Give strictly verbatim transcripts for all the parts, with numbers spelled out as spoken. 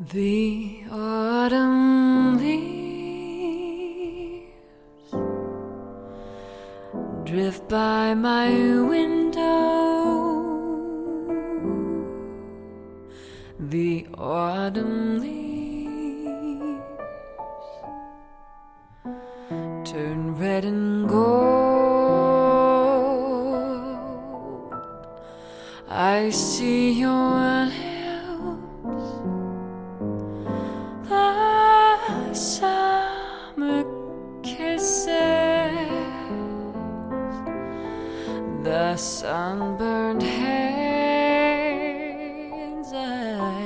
The autumn leaves drift by my window. The autumn leaves turn red and gold. I see your lips, the summer kisses, the sunburned hands I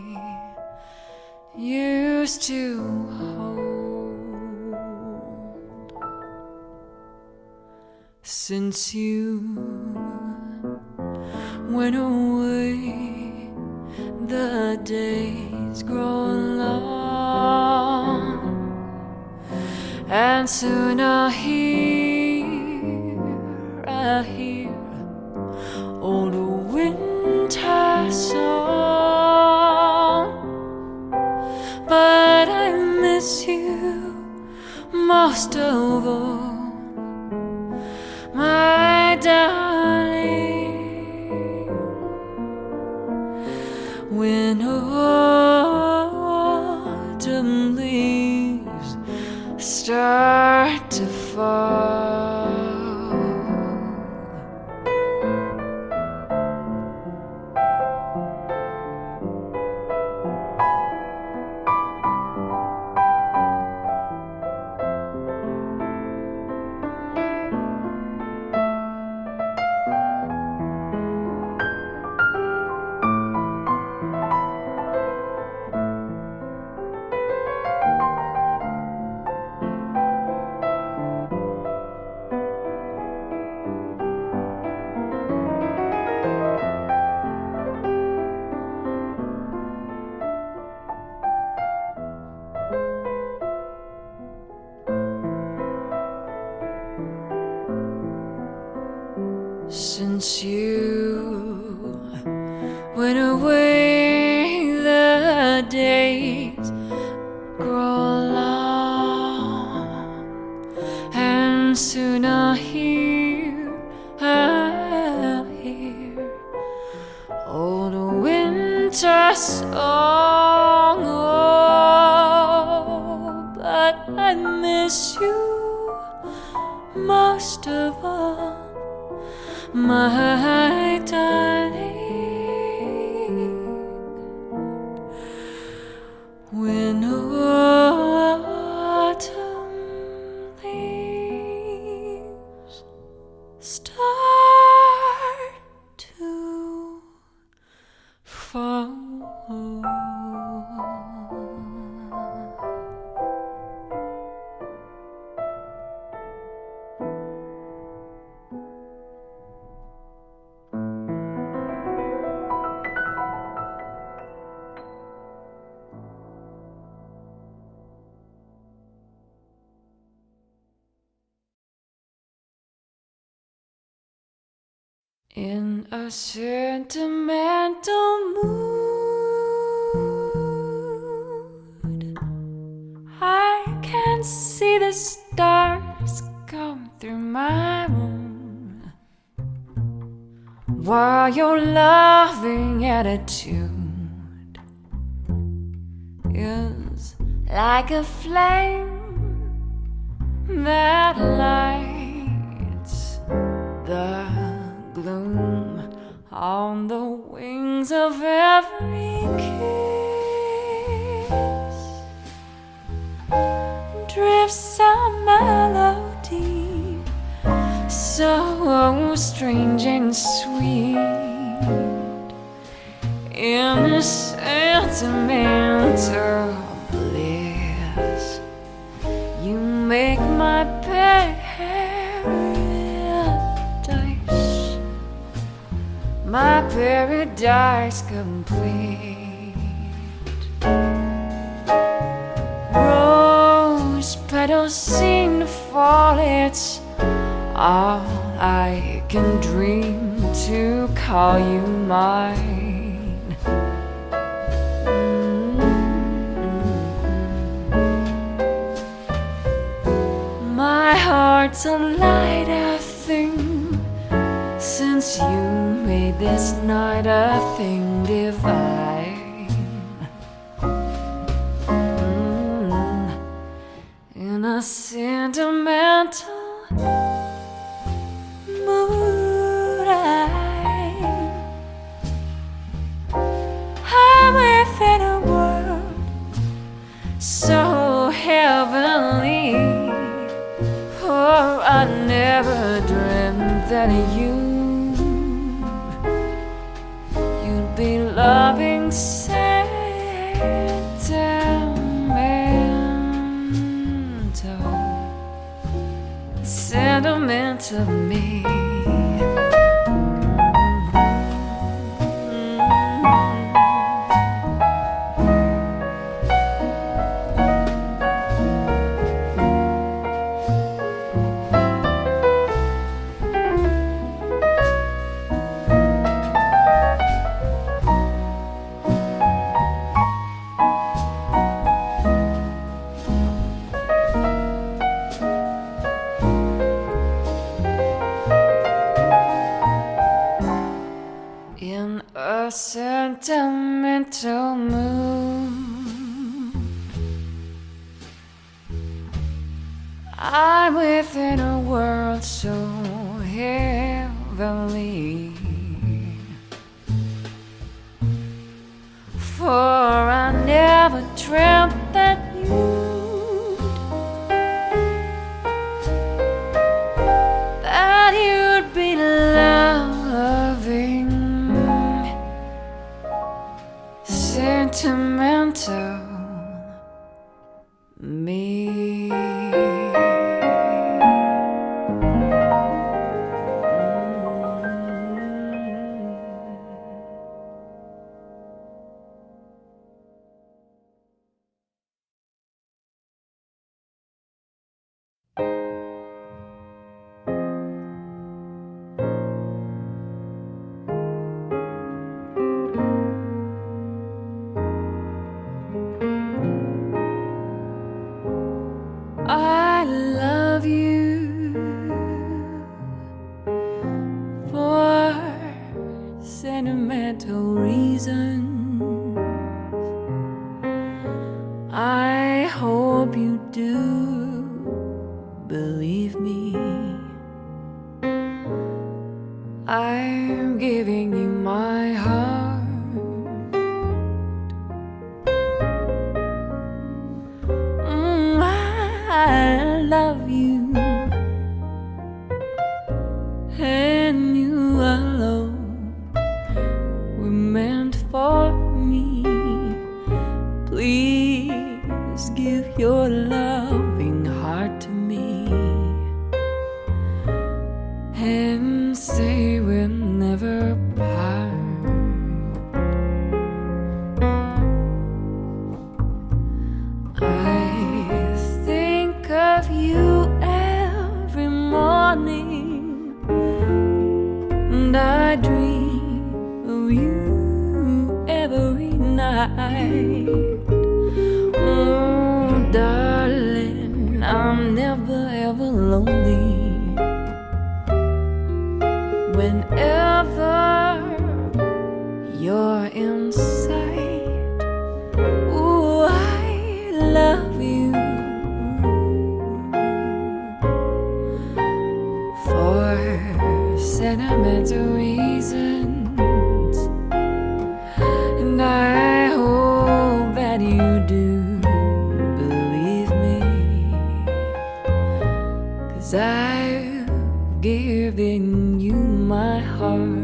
used to hold. Since you went away, the days grow long, and soon I'll hear, I'll hear old winter song. But I miss you most of all, my darling. When autumn leaves start to fall, since you went away, the days grow long, and soon I'll hear, I'll hear old winter song. Oh, but I miss you most of all, my darling. When autumn leaves start to fall. In a sentimental mood, I can see the stars come through my room, while your loving attitude is like a flame that lights the gloom on the wings of every kiss. Drifts a melody so strange and sweet in the sentimental bliss. You make my paradise, my paradise complete. Rose petals seem to fall, it's all I can dream to call you mine. Mm-hmm. night's a lighter thing since you made this night a thing divine. Mm, in a sentimental mood, I, I'm within a world so heavenly. Oh, I never dreamt that you you'd be loving sentimental, sentimental me. In a sentimental mood, I'm within a world so heavenly. For I never dreamt that you'd that you'd be loving sentimental me. I love you for sentimental reasons. I hope you do believe me. I'm giving you my heart. Mm, I love you, and you alone were meant for me. Please give your loving heart to me and say we'll never part. I think of you every morning, and I dream of you every night. Oh, darling, I'm never ever lonely. Whenever you're in sight, ooh, I love you for sentimental reasons, and I hope that you do believe me, 'cause I've given you my heart.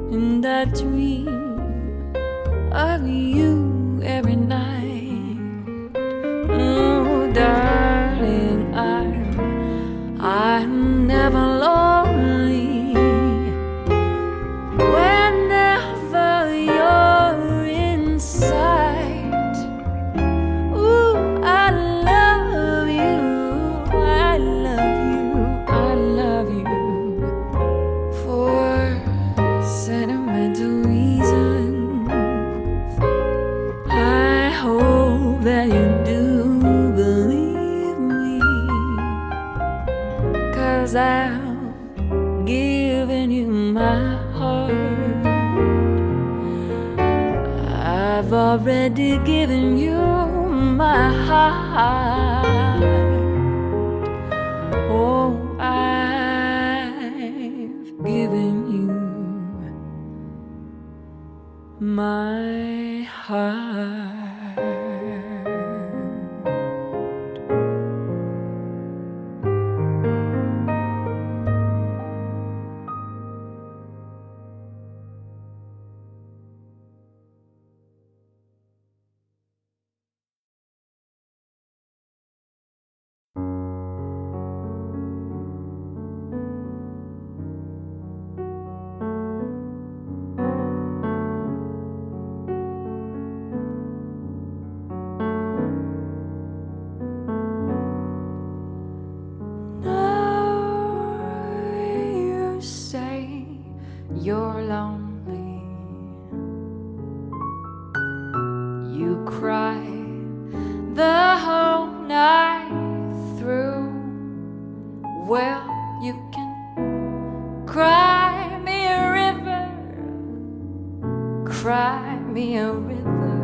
and I dream of you every night. Oh, darling, I'm, I'm never lonely whenever you're in sight. Ooh, I love you, I love you, I love you for sentimental reasons. I hope that you do believe me, 'cause I've given you my heart. I've already given you my heart. Oh, I've given you my heart. You're lonely, you cry the whole night through. Well, you can cry me a river, cry me a river.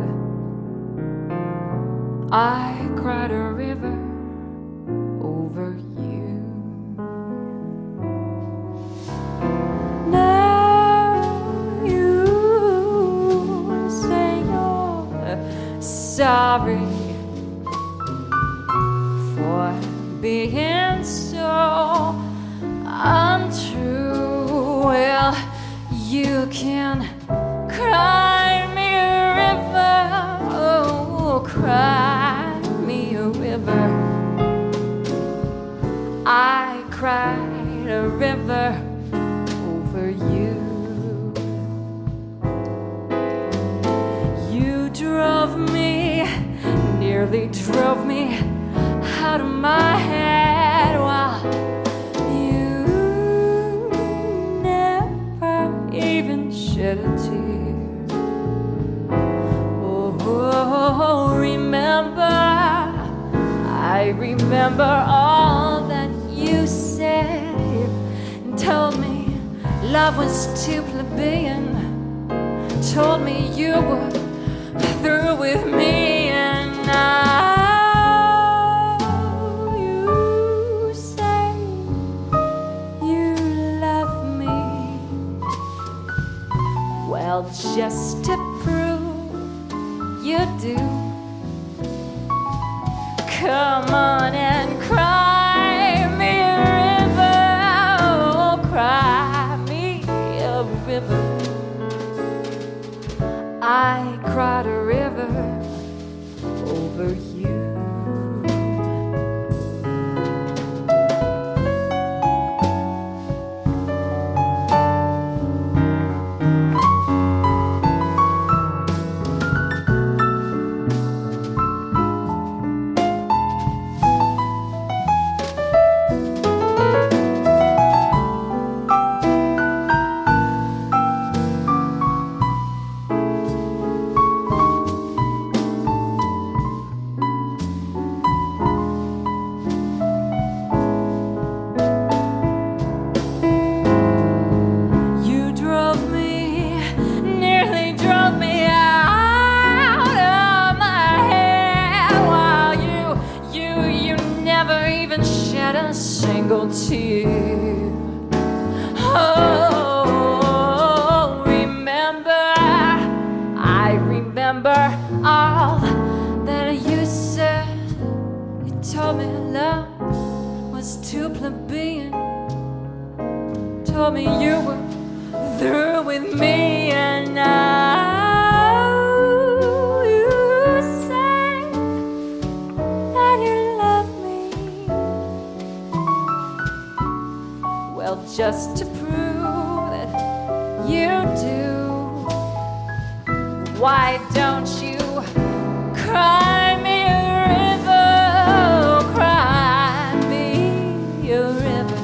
I cried a river over you. Sorry for being so untrue. Well, you can cry me a river, oh, cry me a river. I cried a river over you. You drove me, nearly drove me out of my head, while you never even shed a tear. Oh, remember, I remember all that you said. You told me love was too plebeian, told me you were through with me, and now you say you love me. Well, just to prove you do, come on and cry me a river, oh, cry me a river. I cried a river over you. Single tear. Oh, remember, I remember all that you said. You told me love was too plebeian, told me you were through with with me, and now you say that you love me. Well, just to prove that you do, why don't you cry me a river, oh, cry me a river.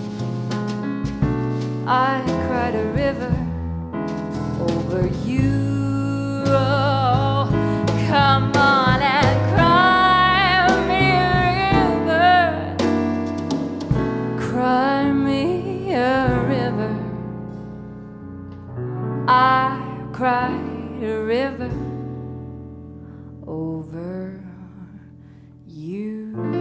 I cried a river over you. Oh, come on and cry me a river, cry me a river. I cried a river over you.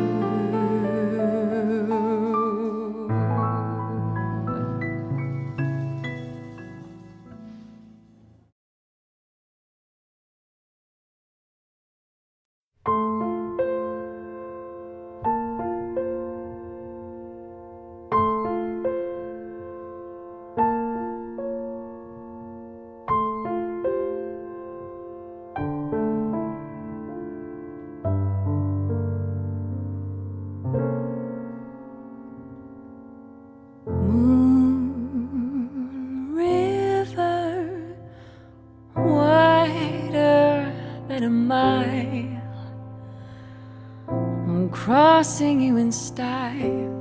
Crossing you in style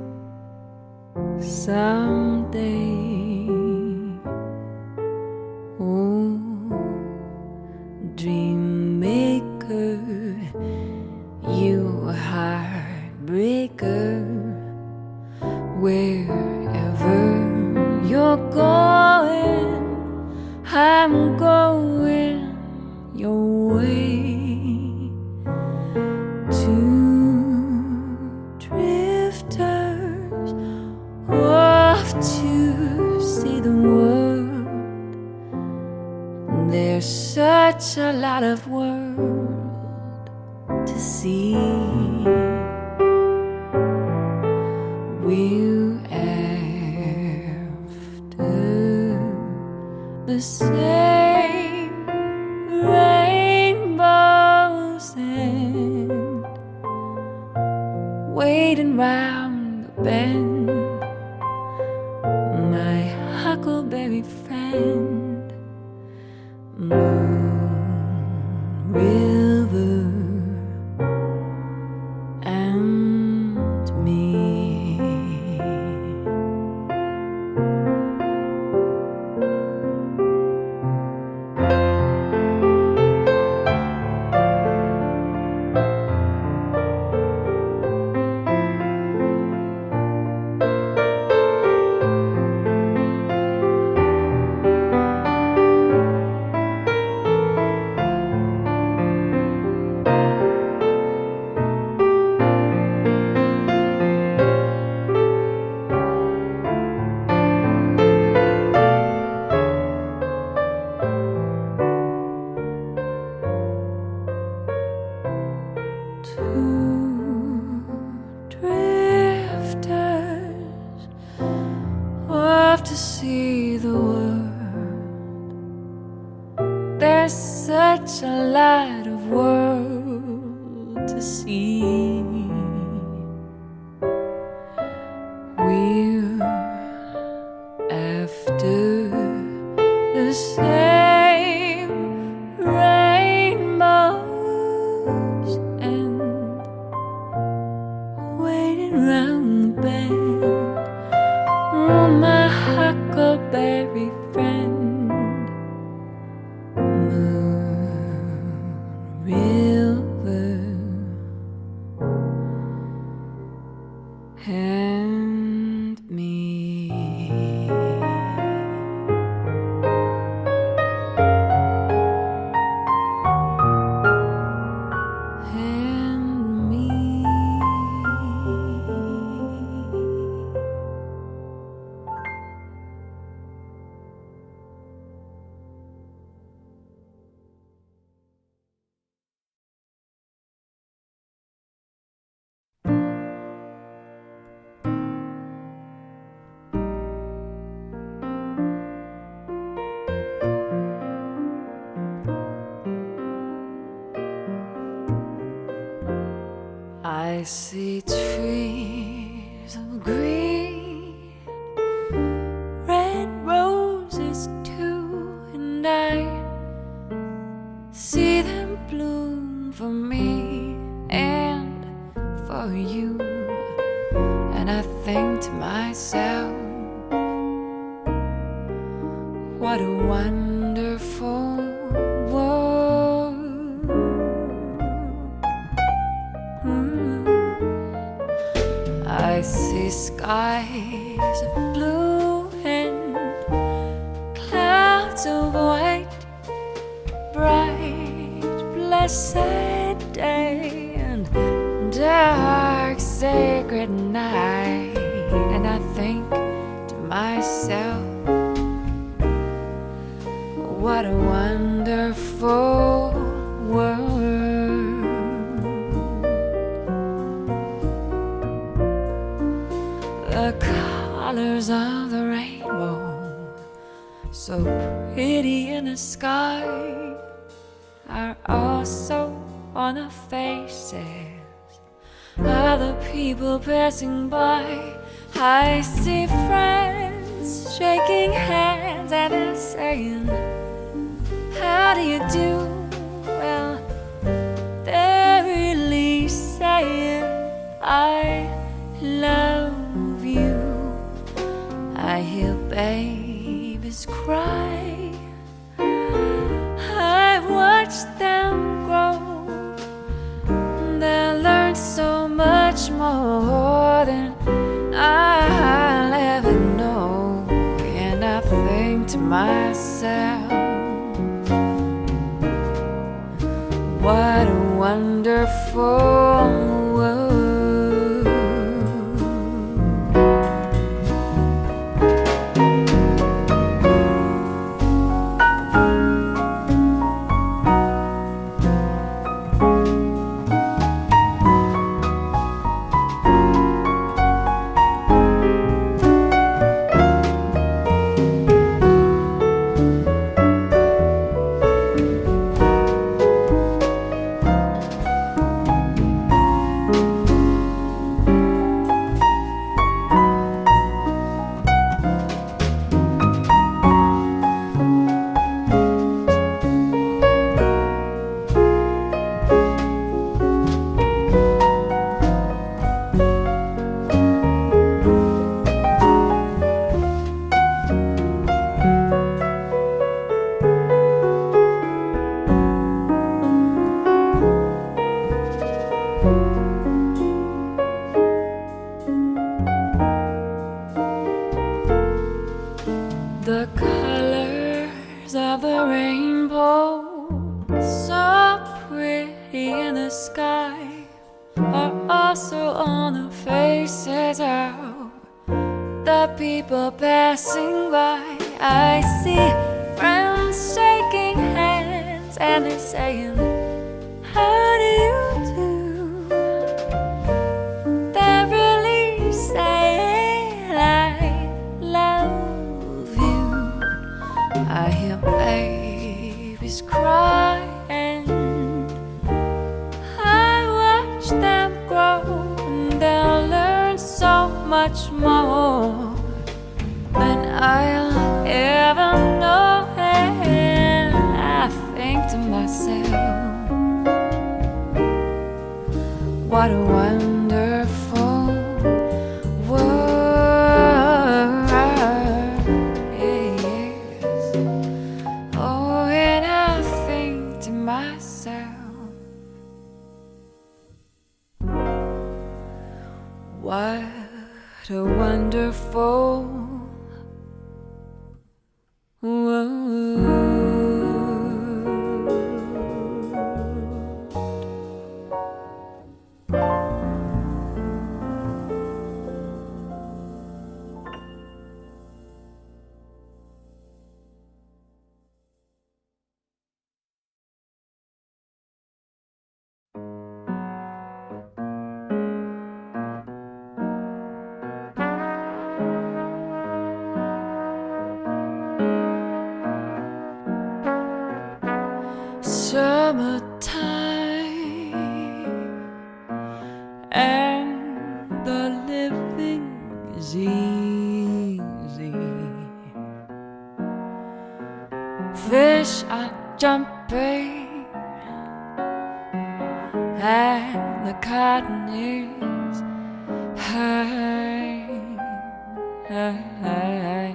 someday. Oh, dream maker, you heartbreaker, wherever you're going, I'm going your way. Such a lot of world to see. We're after the same rainbows and waiting round the bend, my huckleberry friend. Moon River and me. To see the world, there's such a lot of world to see. We're after the same rainbows and waiting round the bend. Oh, my huckleberry friend, Moon River and me. see trees of green, red roses too, and I see them bloom for me and for you. And I think to myself, what a wonderful world. Mm. I see skies of blue and clouds of white, bright, blessed day and dark, sacred night. And I think to myself, what a wonderful world. The colors of the rainbow, so pretty in the sky, are also on the faces of the people passing by. I see friends shaking hands and they're saying, how do you do? Well, they're really saying, I love you. I hear babies cry, I watch them grow. They'll learn so much more than I'll ever know. And I think to myself, what a wonderful world. The colors of the rainbow, so pretty in the sky, are also on the faces of the people passing by. I see friends shaking hands and they're saying, how do you do? They're really saying, I love you. I hear babies cry and I watch them grow, and they'll learn so much more than I'll ever know. And I think to myself, what a wonderful world. Yes. Oh, and I think to myself, what a wonderful world. Summertime. fish are jumping and the cotton is high, high.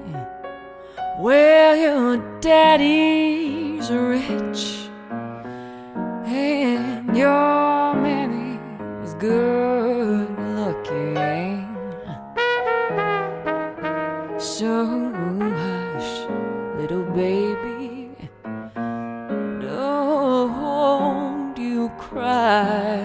Well, your daddy's rich and your mammy's good looking. So hush, little baby, don't you cry.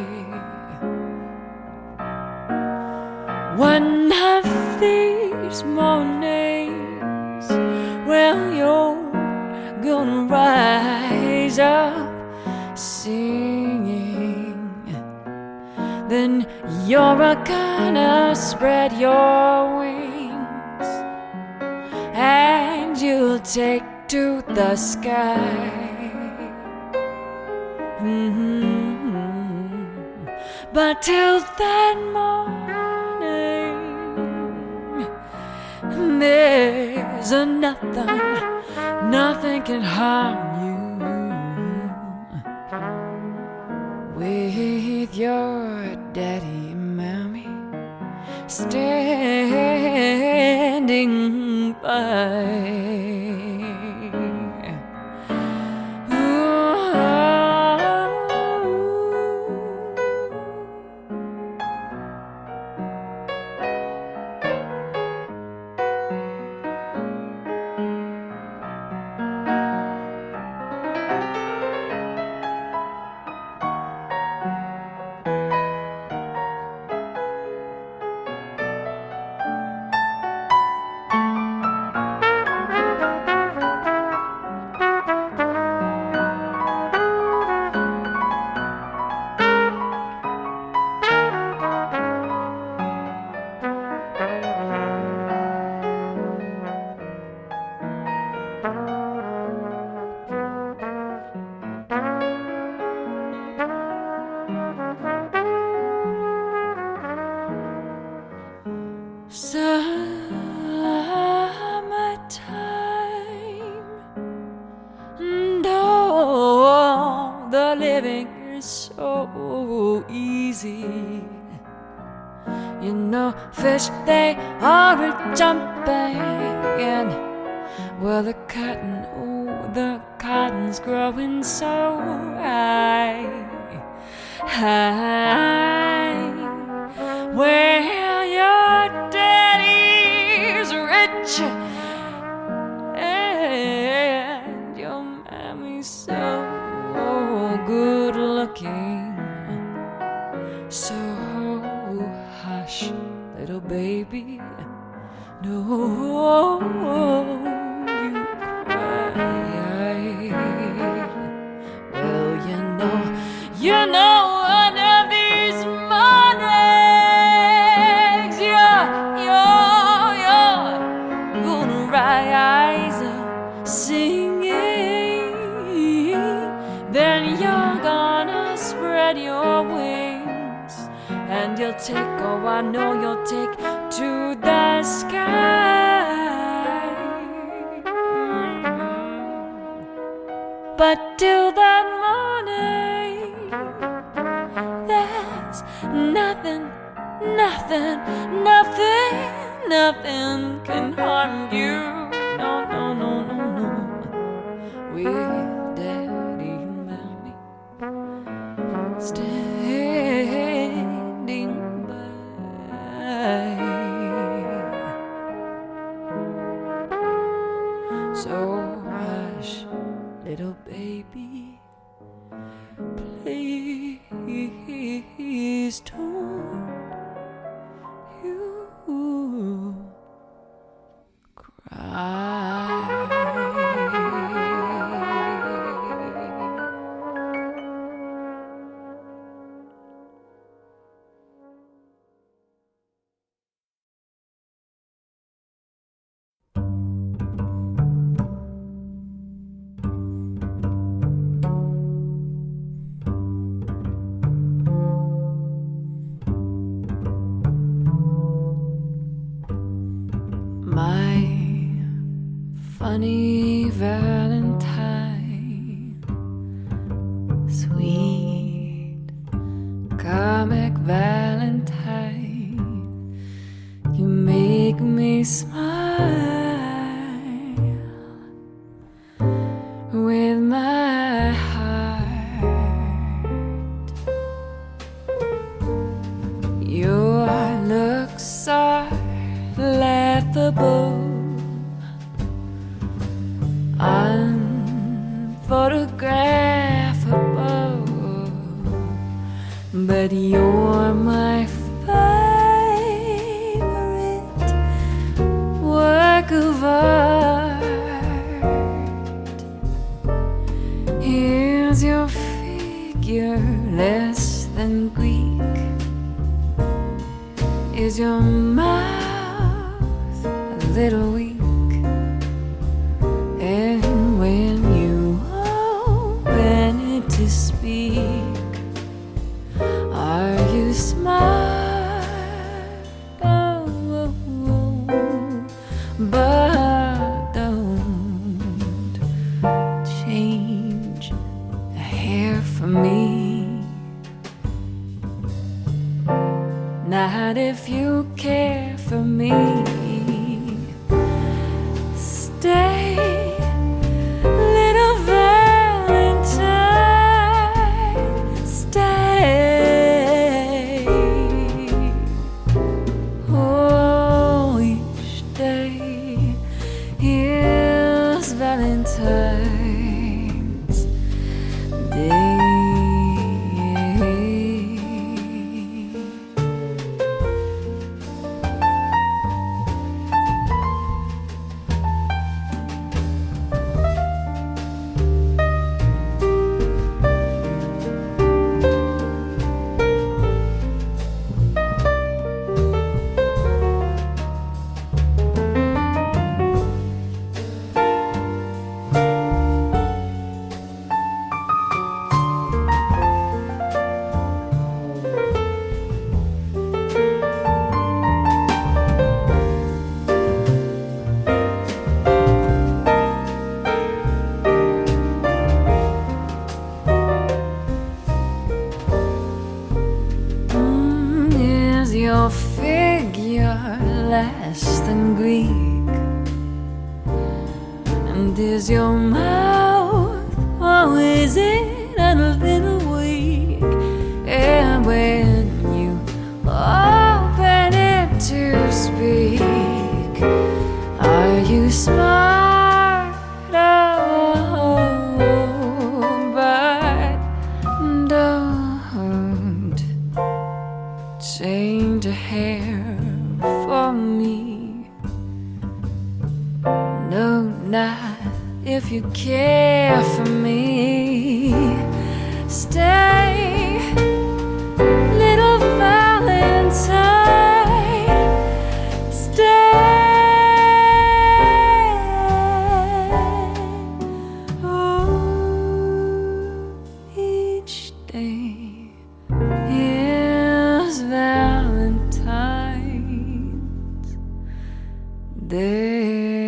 One of these mornings, well, you're gonna rise up singing. Then you're gonna spread your wings and you'll take to the sky. Mm-hmm. But till that morning, there's a nothing, nothing can harm you. With your daddy and mommy standing by. Summertime, and oh, the living is so easy. You know, fish, they are jumping, and well, the cotton, oh, the cotton's growing so high, high. Well, your daddy's rich and your mommy's so good looking. So hush, little baby, no, you cry. Well, you know, you know, one of these mornings, you're, you're, you're gonna rise up singing. Then you're gonna spread your wings and you'll take, oh, I know you'll take to the sky. Mm-hmm. But till that morning, there's nothing, nothing, nothing, nothing can harm you. No, no, no, no, no. With daddy and mommy standing by. So hush, little baby, please don't you cry. funny Valentine, sweet comic Valentine, you make me smile with my heart. Your looks are laughable, unphotographable, but you're my favorite work of art. Here's your figure, less than Greek. Is your mouth a little weak? And when you open it to speak, are you smart? Oh, oh, oh. But don't change a hair for me. Not if you care for me. Stay, little Valentine, stay. Oh, each day is Valentine's Day. Your figure less than Greek, and is your mouth, oh, is it a little weak? And when you open it to speak, are you smart? Oh, but don't change a hair for me. No, not if you care for me. Stay, little Valentine, stay. Oh, each day is Valentine's Day.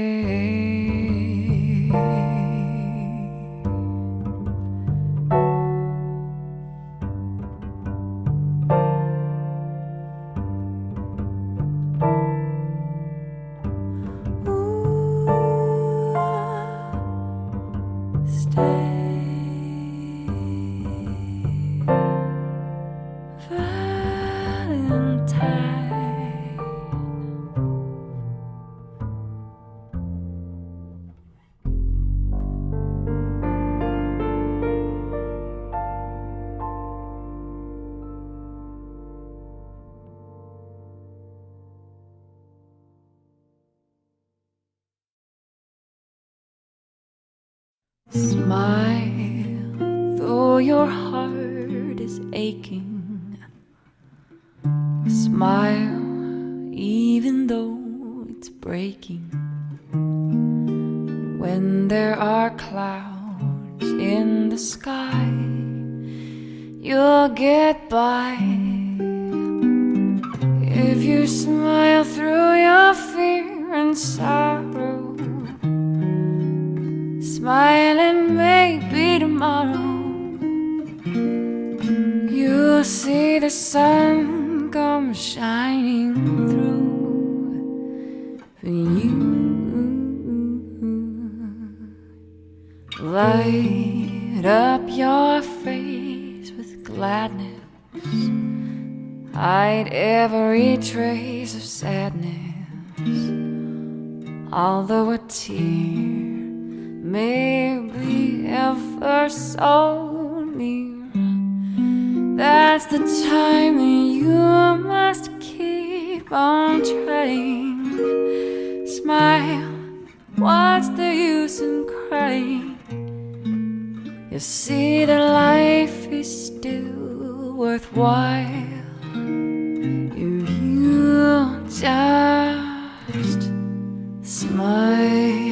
Ooh, stay. Smile, though your heart is aching. Smile, even though it's breaking. When there are clouds in the sky, you'll get by. If you smile through your fear and sorrow, smiling maybe tomorrow you'll see the sun come shining through for you. Light up your face with gladness, hide every trace of sadness, although a tear may be ever so near. That's the time that you must keep on trying. Smile, what's the use in crying? You see that life is still worthwhile if you just smile.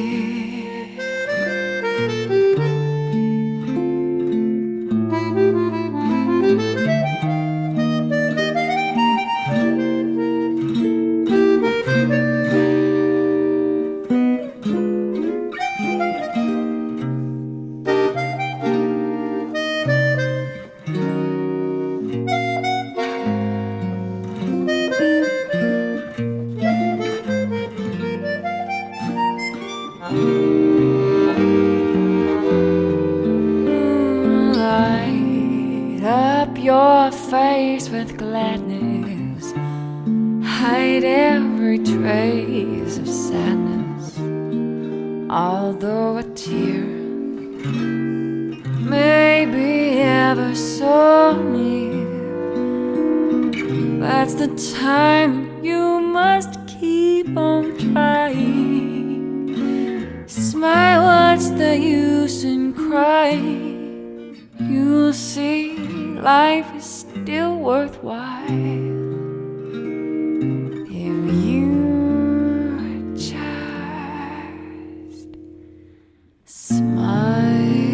Light up your face with gladness, hide every trace of sadness, although a tear may be ever so near. That's the time you must keep on trying. Smile, what's the use in crying? You'll see life is still worthwhile if you just smile.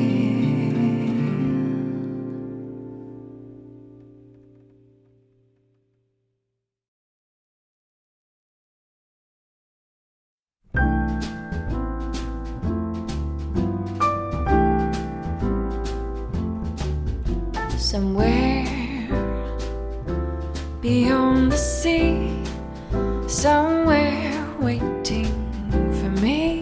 Somewhere beyond the sea, somewhere waiting for me,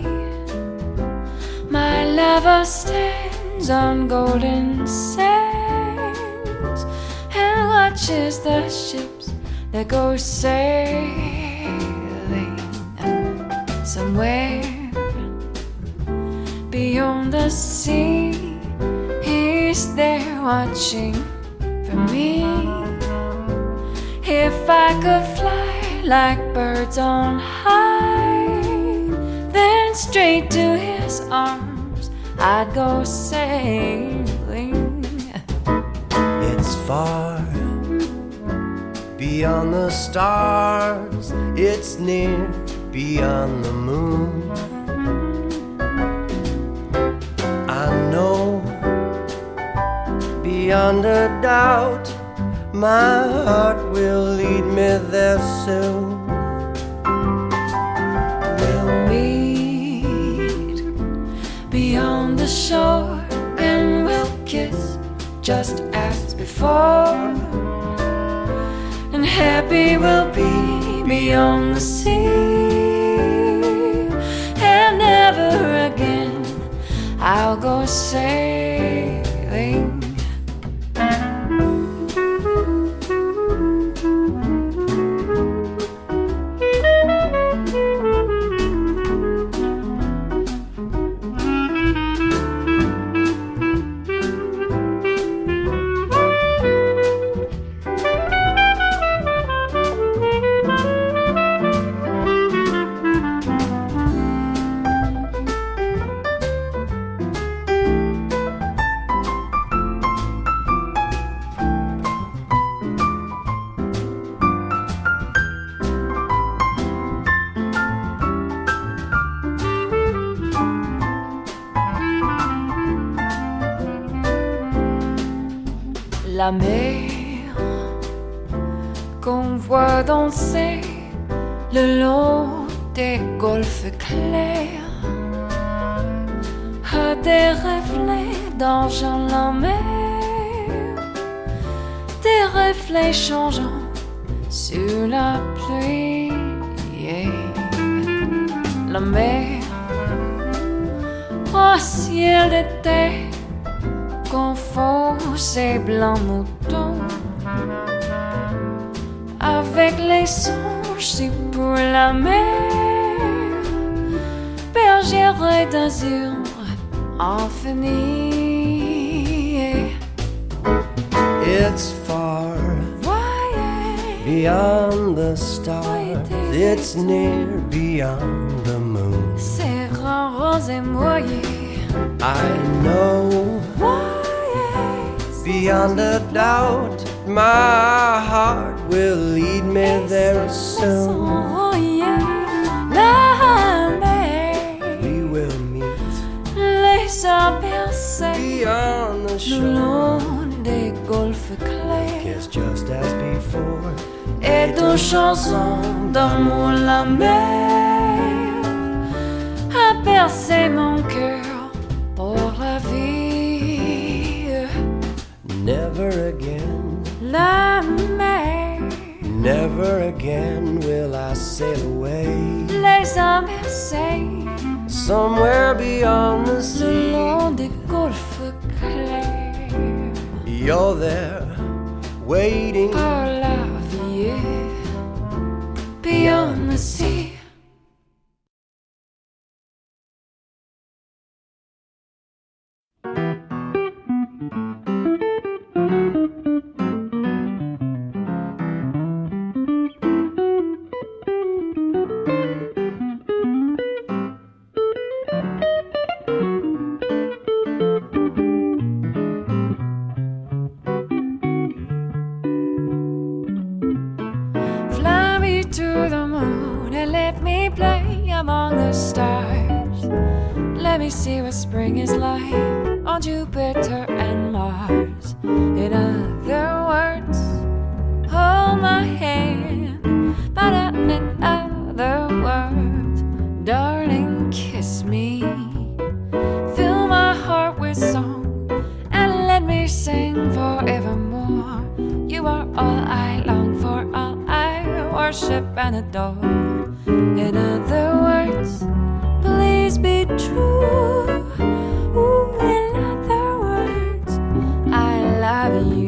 my lover stands on golden sands and watches the ships that go sailing. Somewhere beyond the sea, he's there watching for me. If I could fly like birds on high, then straight to his arms I'd go sailing. It's far beyond the stars, it's near beyond the moon. I know beyond a doubt my heart will lead me there soon. We'll meet beyond the shore and we'll kiss just as before, and happy we'll be beyond the sea, and never again I'll go sailing. La mer qu'on voit danser le long des golfes clairs a des reflets d'argent la mer, des reflets changeants sur la pluie. Yeah. La mer au ciel d'été confond ses blancs moutons avec les songes pour la mer, bergère d'azur infinie. It's far beyond the stars, it's near beyond the moon. C'est grand rose et mouillé. I know beyond a doubt my heart will lead me there soon. La mer, we will meet les abercés beyond the le shore. long des golfes clairs. It's just as before. Et de chansons d'amour la mer a bercé mon cœur pour la vie. Never again, La mer, never again will I sail away les a bercés somewhere beyond the le sea. long des golfes clairs. You're there waiting Par la vie beyond the sea. Fly me to the moon and let me play among the stars. Let me see what spring is like on Jupiter and Mars. In other words, hold my hand, but in other words, darling, kiss me. Fill my heart with song and let me sing forevermore. You are all I long for, all I worship and adore. In other words, please be true. Ooh, in other words, I love you.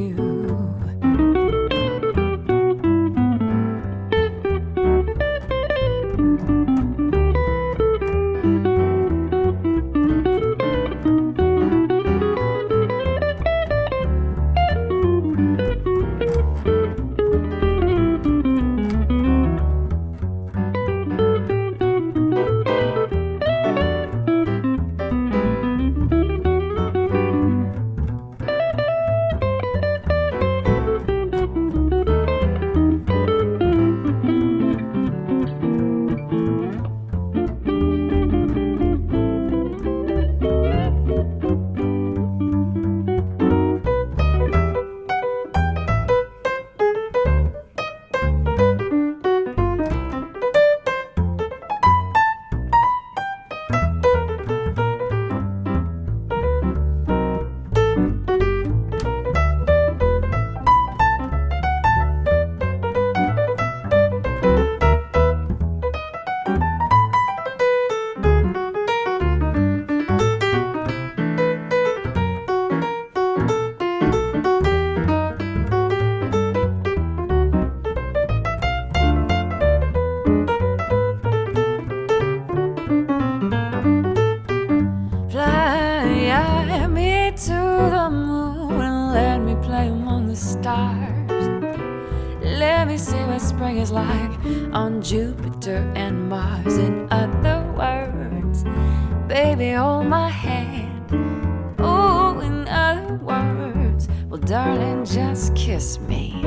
Let me see what spring is like on Jupiter and Mars. In other words, baby, hold my hand. Oh, in other words, well, darling, just kiss me.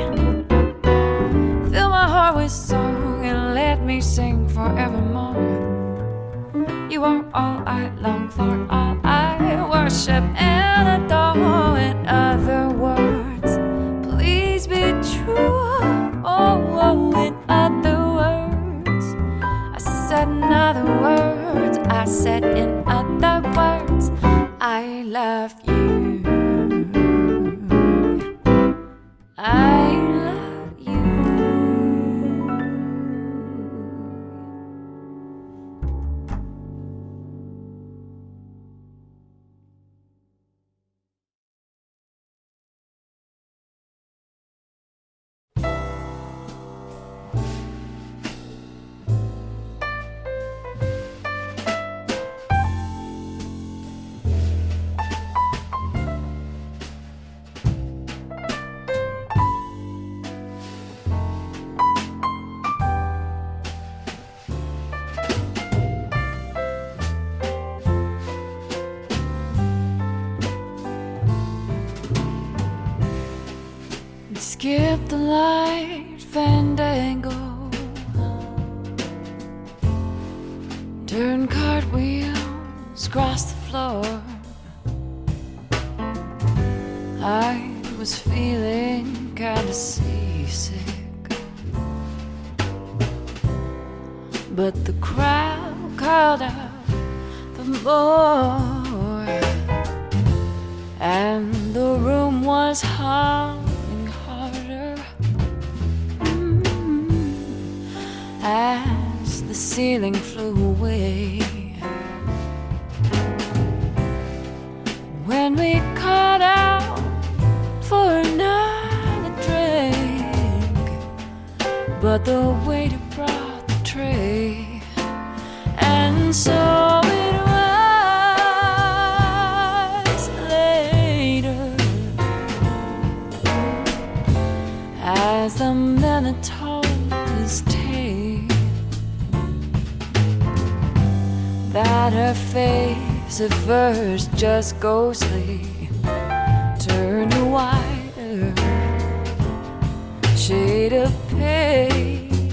Fill my heart with song and let me sing forevermore. You are all I long for, all I worship and adore. In other words, please be true. Oh, oh, in other words, I said in other words, I said in other words, I love you. I love you. Skip the light fandango, turn cartwheels across the floor. I was feeling kinda seasick, but the crowd called out for more, and the room was hung as the ceiling flew away. When we called out for another drink, but the waiter brought the tray, and so it was later, as the minute told his tale, that her face at first just ghostly turned a whiter shade of pale.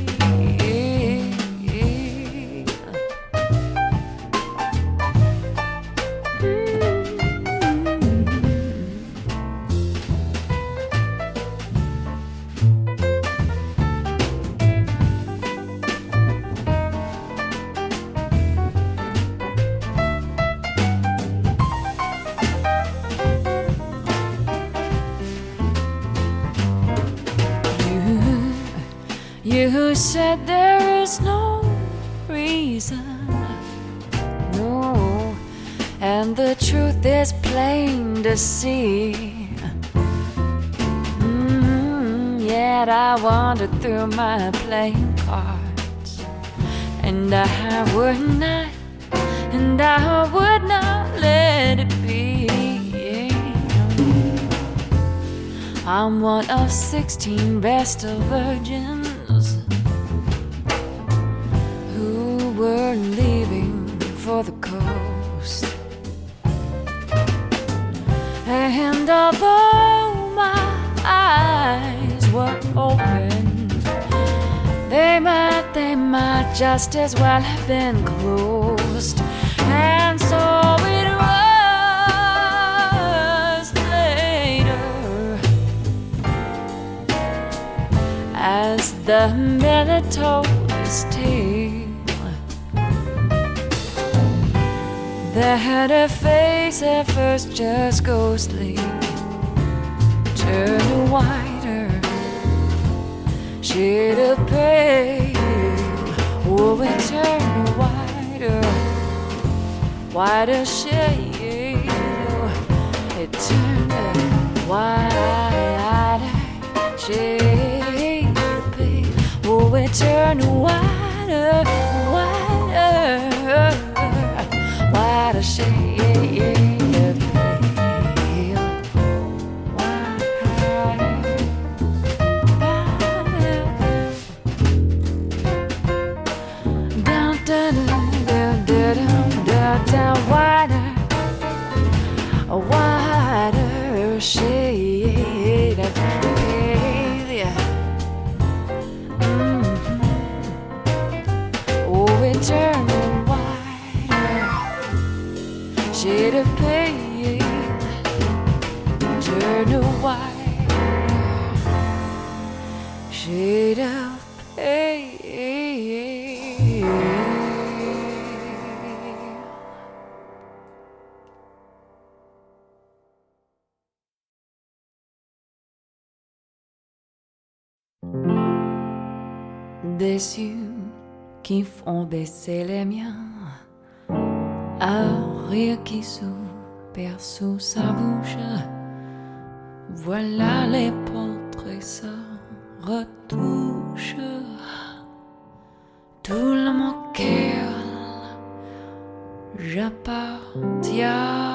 You said there is no reason, no, and the truth is plain to see. Mm, yet I wandered through my playing cards, and I would not, and I would not let it be. I'm one of sixteen vestal virgins who were leaving for the coast. And although my eyes were open, they might, they might just as well have been closed. And so it was later, as the minute told his tale, that her face at first just ghostly turned a whiter shade of pale. Oh, it turned a whiter, whiter shade. It turned a whiter shade of pale. Oh, it turned a whiter, whiter, whiter shade of pale. Down, down, down, down, down, down, whiter, a whiter shade of pale. Yeah. Mm-hmm. Oh, it turned shade of pale, turn a white shade of pale. des yeux qui font baisser les miens, un rire qui soupire sous sa bouche. Voilà les portraits se retouchent. Tout le monde auquel j'appartiens.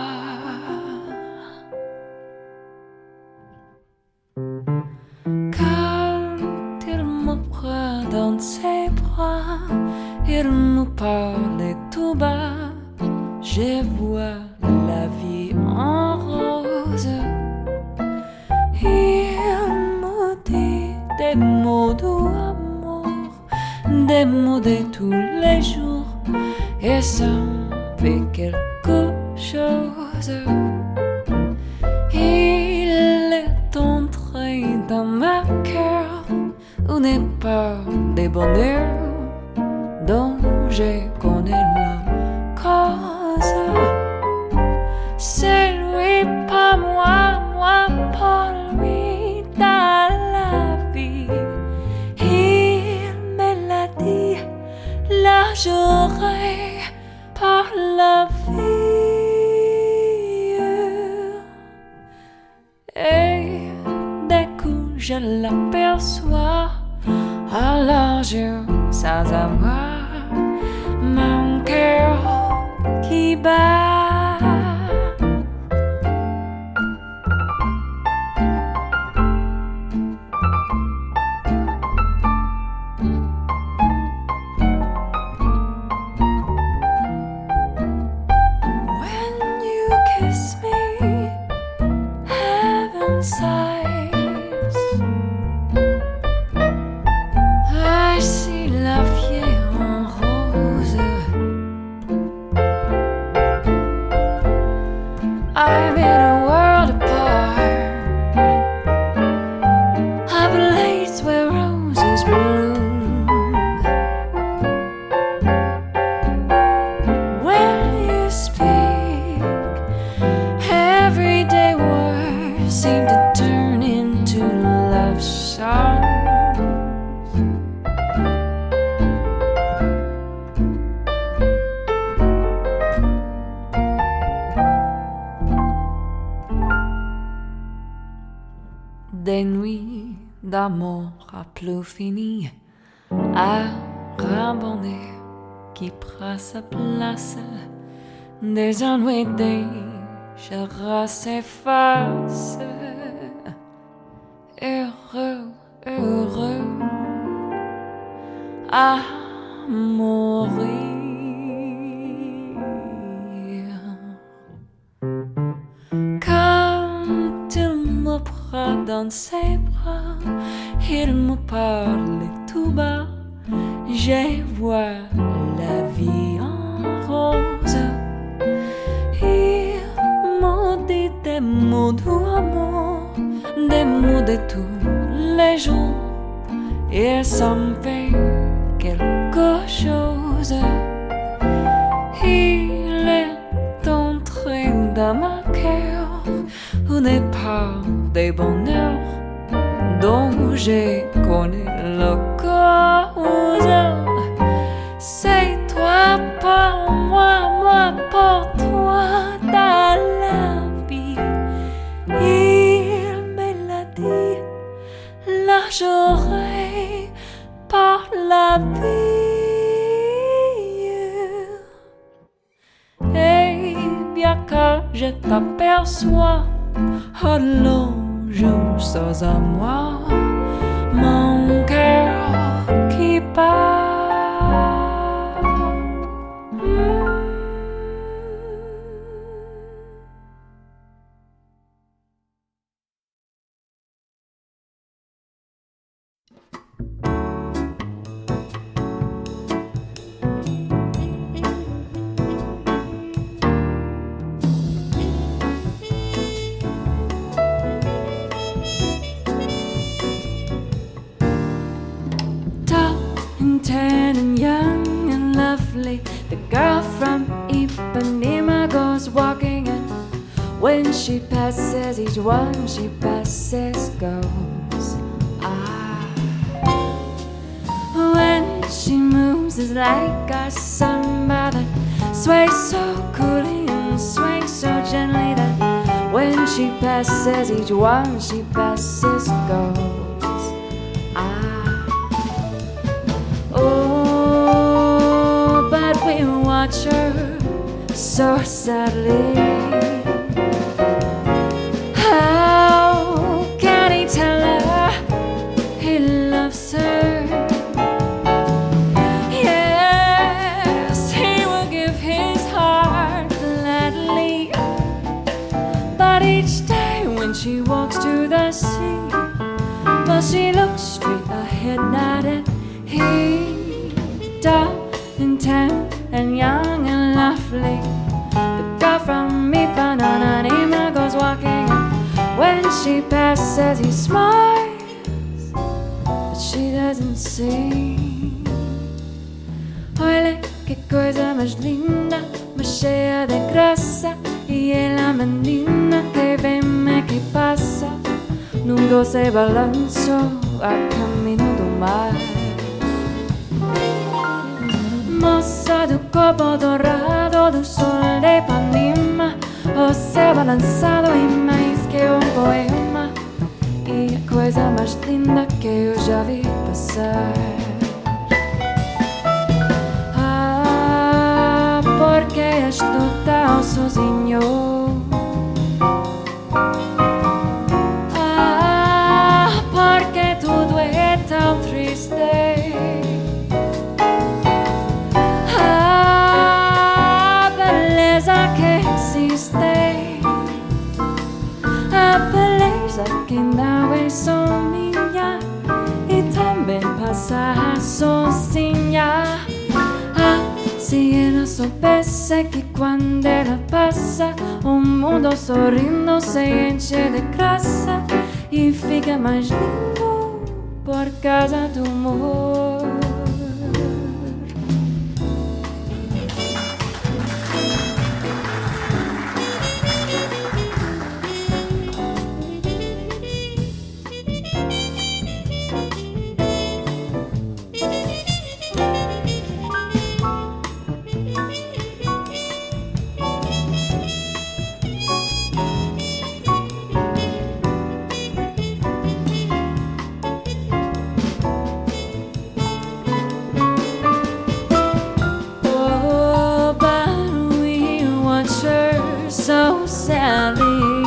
Dans ses bras, il nous parlait tout bas. Je vois la vie en rose. Il me dit des mots d'amour, des mots de tous les jours, et ça me fait quelque chose. Il est entré dans ma cœur une peur des bonheurs dont je connais la cause. C'est lui, pas moi, moi, pas lui, dans la vie. Il me l'a dit, là j'aurai par la vie. Et dès que je l'aperçois, alors je sans avoir mon cœur qui bat. When you kiss me, heaven sighs. I'm in a world apart, a place where roses bloom. When you speak, everyday words seem to turn into love songs. Des nuits d'amour à plus fini, à rambonner qui prend sa place, des ennuis déjà s'effacent. Heureux, heureux à mourir. Quand il me prend dans ses bras, il me parle tout bas. Je vois la vie en rose. Il me dit des mots d'amour, des mots de tous les jours, et ça me fait quelque chose. Il est entré dans ma cœur une part des bonheurs dont je connais la cause. C'est toi pour moi, moi pour toi dans la vie. Il me l'a dit, là j'aurai par la vie. Et bien que je t'aperçois, alors je sors à moi mon cœur qui bat. Tan and young and lovely, the girl from Ipanema goes walking, and when she passes, each one she passes goes. Ah, when she moves is like a samba that sways so coolly and swings so gently that when she passes, each one she passes goes. Ah, oh, but we watch her so sadly. How can he tell her he loves her? Yes, he will give his heart gladly, but each day when she walks to the sea, well, she looks straight ahead, not at him. Tall and tan and young and lovely, the girl from Ipanema goes walking, and when she passes he smiles, but she doesn't see. Olha que coisa mais linda, mais cheia de graça, e ela menina que vem que passa num doce balanço a caminho do mar. Moça do corpo dourado do sol de Ipanema, o céu balançado é mais que um poema, e a coisa mais linda que eu já vi passar. Ah, porque estou tão sozinho. Ah, porque tudo é tão triste. Que não é só minha e também passa sozinha. Ah, se ela soubesse que quando ela passa, o mundo sorrindo se enche de graça e fica mais lindo por causa do amor. So sadly,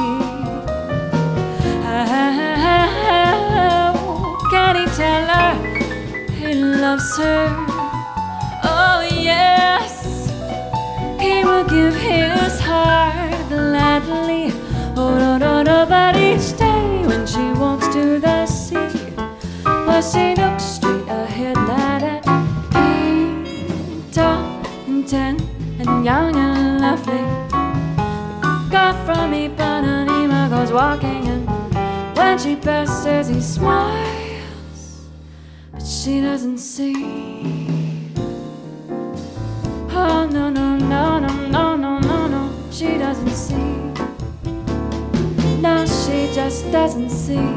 how can he tell her he loves her? Oh yes, he will give his heart gladly. Oh no no no, but each day when she walks to the sea, well, she looks straight ahead, not at him. Tall and tan and young and lovely, from Ipanema goes walking, and when she passes he smiles, but she doesn't see. Oh no no no no no no no no, she doesn't see. No, she just doesn't see.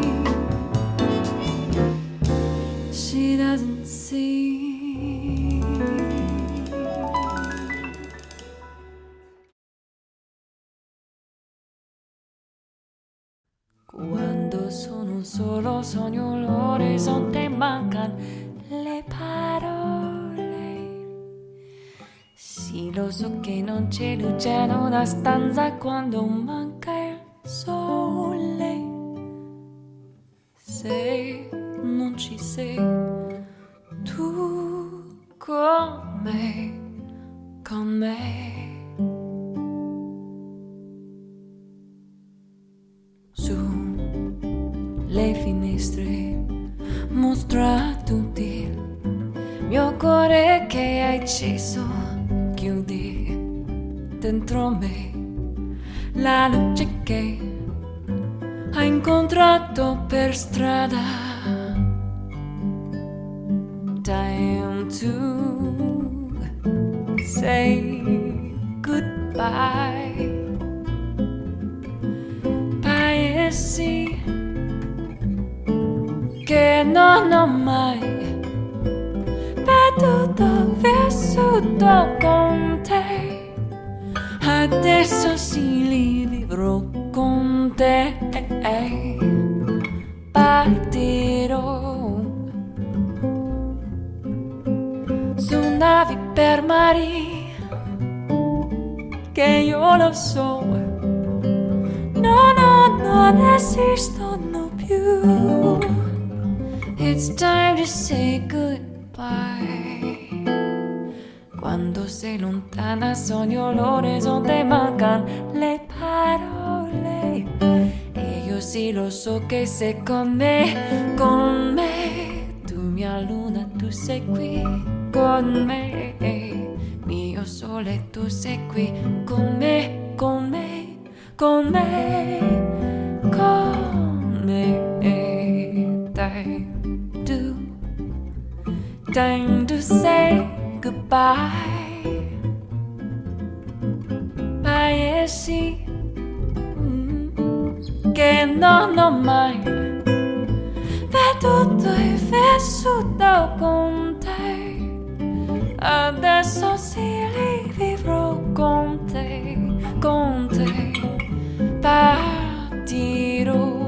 She doesn't see. Quando sono solo sogno l'orizzonte, mancan le parole. Sì, lo so che non c'è luce in una stanza quando manca il sole. Se non ci sei tu con me, con me. Le finestre mostra a tutti il mio cuore che hai acceso, chiudi dentro me la luce che hai incontrato per strada. Time to say goodbye. Paesi che non ho mai vissuto con te, adesso sì li vivrò con te. Partirò su navi per mari che io lo so, no, no, non esistono più. It's time to say goodbye. Quando sei lontana sogno l'orizzonte, mancan le parole. E io sì lo so che sei con me, con me. Tu mia luna, tu sei qui con me. Mio sole, tu sei qui con me, con me, con me, con me. Time to, time to say goodbye. Paesi mm, che non ho mai veduto e vissuto con te, adesso sì li vivrò con te, con te. Partirò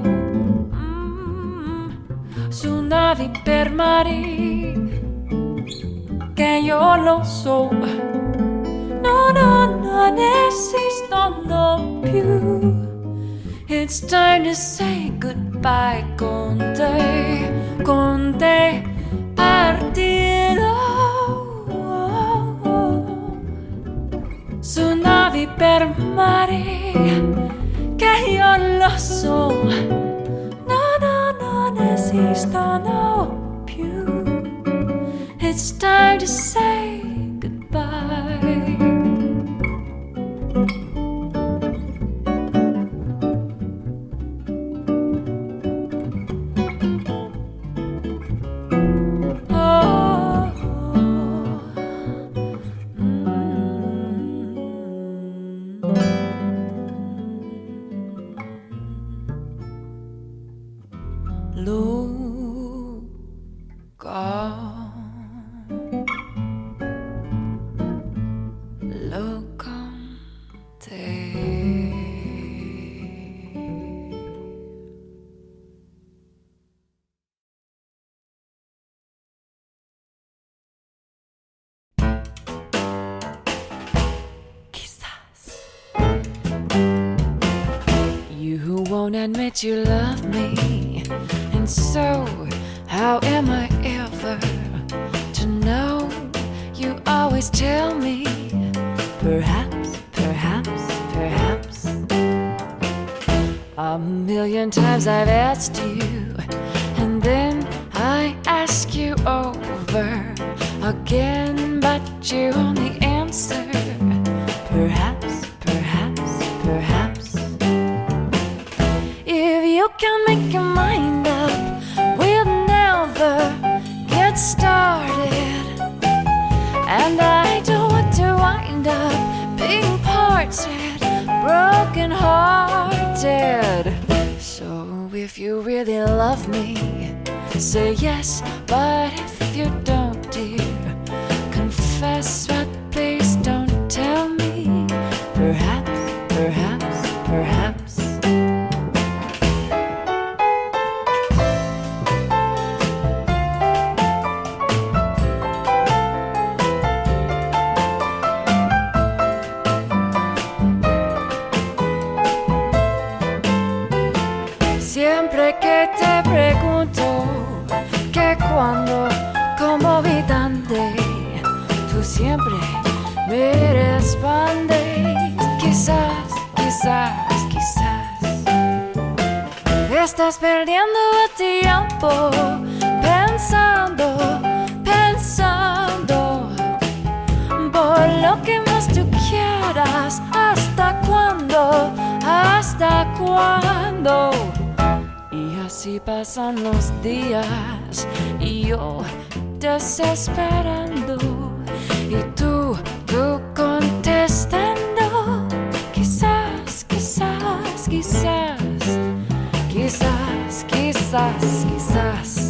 su navi per mari che io lo so, no, no, non esistono più. It's time to say goodbye con te, con te partirò su navi per mari che io lo so, non esistono più. It's time to say goodbye. Oh, mm. Look on, look on te. Quizás you won't admit you love me, and so how am I ever to know? You always tell me, perhaps, perhaps, perhaps. A million times I've asked you, and then I ask you over again, but you only answer, perhaps, perhaps, perhaps. If you can make your mind up, we'll never get started. And I don't want to wind up being parted, broken hearted. So if you really love me, say yes. But if you don't, dear, confess, but please don't tell me, perhaps, perhaps, perhaps. Siempre que te pregunto que cuando, como vi dónde, tú siempre me respondes, quizás, quizás, quizás. Estás perdiendo el tiempo pensando, pensando, por lo que más tú quieras. ¿Hasta cuándo? ¿Hasta cuándo? Así pasan los días y yo desesperando y tú, tú contestando, quizás, quizás, quizás, quizás, quizás, quizás.